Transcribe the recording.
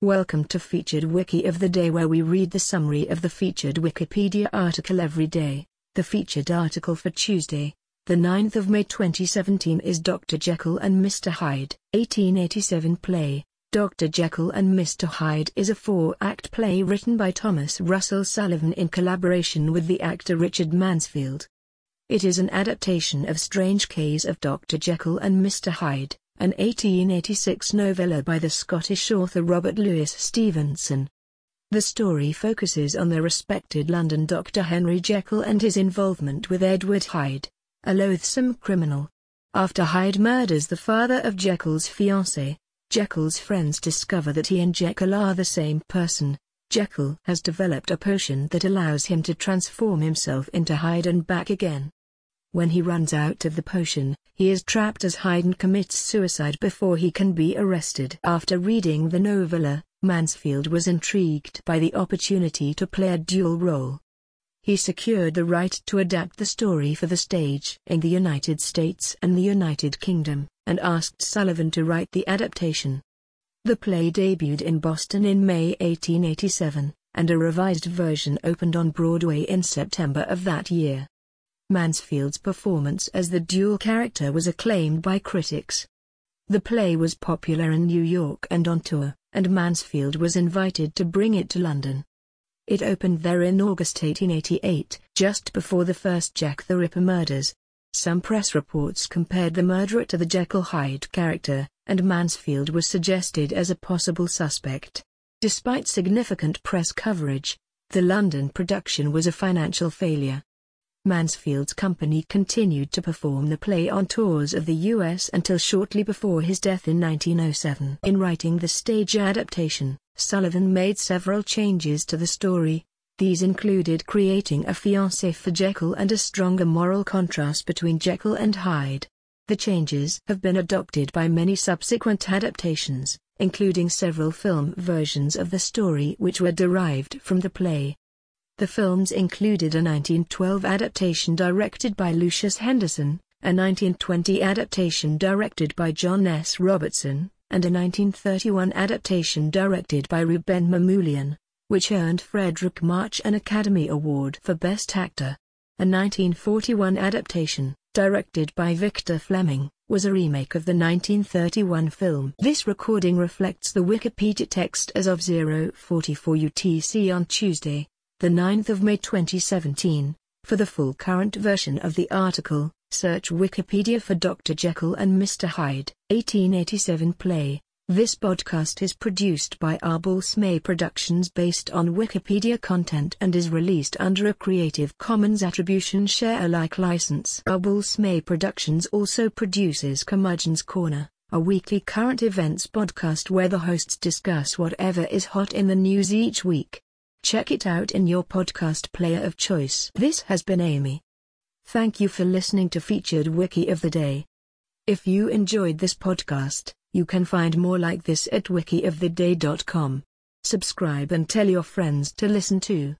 Welcome to Featured Wiki of the Day, where we read the summary of the featured Wikipedia article every day. The featured article for Tuesday, the 9th of May 2017 is Dr. Jekyll and Mr. Hyde. 1887 play. Dr. Jekyll and Mr. Hyde is a 4-act play written by Thomas Russell Sullivan in collaboration with the actor Richard Mansfield. It is an adaptation of Strange Case of Dr. Jekyll and Mr. Hyde, an 1886 novella by the Scottish author Robert Louis Stevenson. The story focuses on the respected London Dr. Henry Jekyll and his involvement with Edward Hyde, a loathsome criminal. After Hyde murders the father of Jekyll's fiancée, Jekyll's friends discover that he and Jekyll are the same person. Jekyll has developed a potion that allows him to transform himself into Hyde and back again. When he runs out of the potion, he is trapped as Hyde and commits suicide before he can be arrested. After reading the novella, Mansfield was intrigued by the opportunity to play a dual role. He secured the right to adapt the story for the stage in the United States and the United Kingdom, and asked Sullivan to write the adaptation. The play debuted in Boston in May 1887, and a revised version opened on Broadway in September of that year. Mansfield's performance as the dual character was acclaimed by critics. The play was popular in New York and on tour, and Mansfield was invited to bring it to London. It opened there in August 1888, just before the first Jack the Ripper murders. Some press reports compared the murderer to the Jekyll-Hyde character, and Mansfield was suggested as a possible suspect. Despite significant press coverage, the London production was a financial failure. Mansfield's company continued to perform the play on tours of the U.S. until shortly before his death in 1907. In writing the stage adaptation, Sullivan made several changes to the story. These included creating a fiancée for Jekyll and a stronger moral contrast between Jekyll and Hyde. The changes have been adopted by many subsequent adaptations, including several film versions of the story which were derived from the play. The films included a 1912 adaptation directed by Lucius Henderson, a 1920 adaptation directed by John S. Robertson, and a 1931 adaptation directed by Rouben Mamoulian, which earned Frederick March an Academy Award for Best Actor. A 1941 adaptation, directed by Victor Fleming, was a remake of the 1931 film. This recording reflects the Wikipedia text as of 0:44 UTC on Tuesday, the 9th of May 2017. For the full current version of the article, search Wikipedia for Dr. Jekyll and Mr. Hyde. 1887 play. This podcast is produced by Arbus May Productions based on Wikipedia content and is released under a Creative Commons Attribution Share Alike license. Arbus May Productions also produces Curmudgeon's Corner, a weekly current events podcast where the hosts discuss whatever is hot in the news each week. Check it out in your podcast player of choice. This has been Amy. Thank you for listening to Featured Wiki of the Day. If you enjoyed this podcast, you can find more like this at wikioftheday.com. Subscribe and tell your friends to listen too.